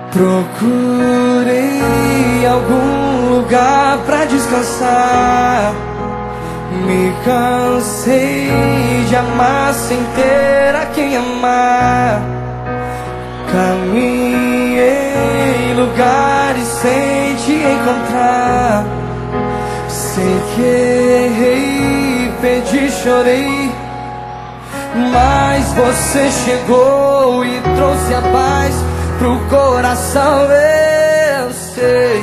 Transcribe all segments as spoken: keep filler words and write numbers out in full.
Procurei algum lugar pra descansar. Me cansei de amar sem ter a quem amar. Caminhei lugares sem te encontrar. Sei que errei, pedi, chorei, mas você chegou e trouxe a paz pro coração, eu sei.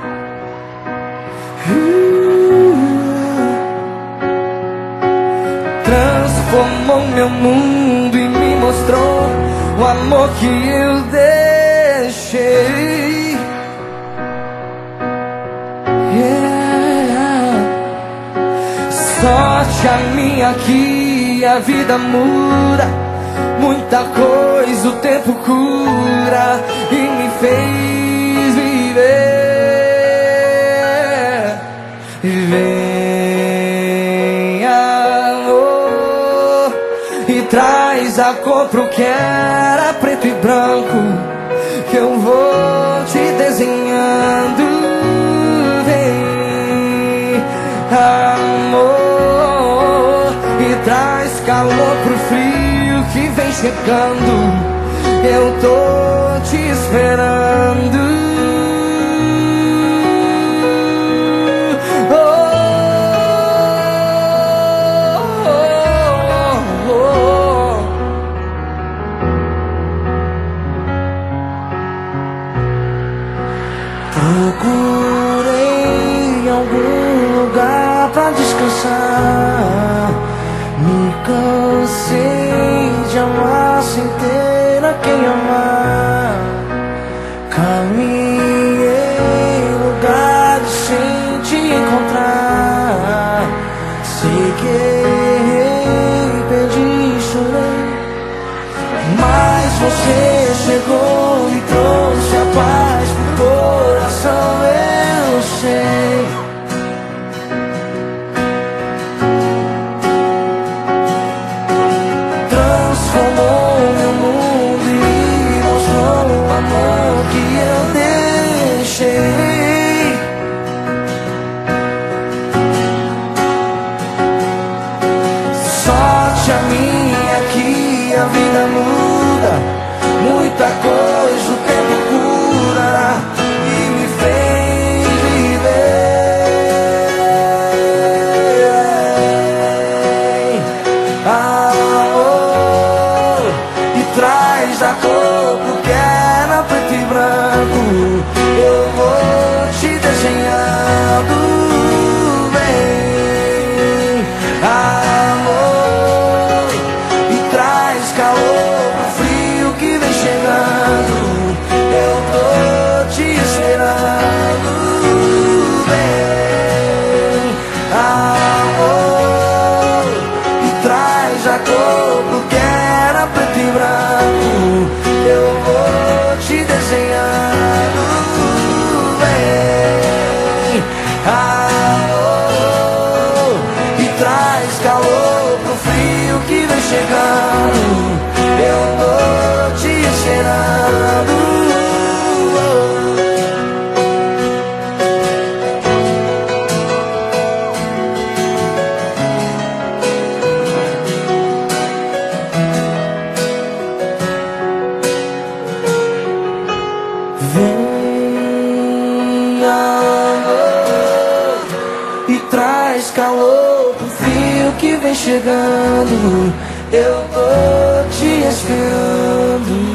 Transformou meu mundo e me mostrou o amor que eu deixei. Yeah. Sorte a minha que a vida muda, muita coisa o tempo cura e me fez viver. Vem, amor, e traz a cor pro que era preto e branco, que eu vou te desenhando. Vem, amor, e traz calor pro frio que vem chegando. Eu tô te esperando. Oh, oh, oh, oh. Procurei algum lugar pra descansar. Me cansei de amar sem ter a quem amar. Caminhei lugares sem te encontrar. Sei que errei, pedi, chorei, mas você chegou e trouxe a paz pro coração, eu sei. Transformou meu mundo e mostrou o amor que eu deixei. Sorte a minha que a vida muda, muita coisa o tempo cura e me fez viver. Amor, e traz a cor porque era preto e branco, eu vou te desenhando. Bem, amor, e traz calor pro frio que vem chegando. Eu tô te esperando. Bem, amor, e traz a cor pro que era preto e branco, eu vou te desenhando. Bem, amor, e traz calor pro frio que vem chegando. Eu tô te esperando. Vem, amor, e traz calor pro frio que vem chegando. Eu tô te esperando.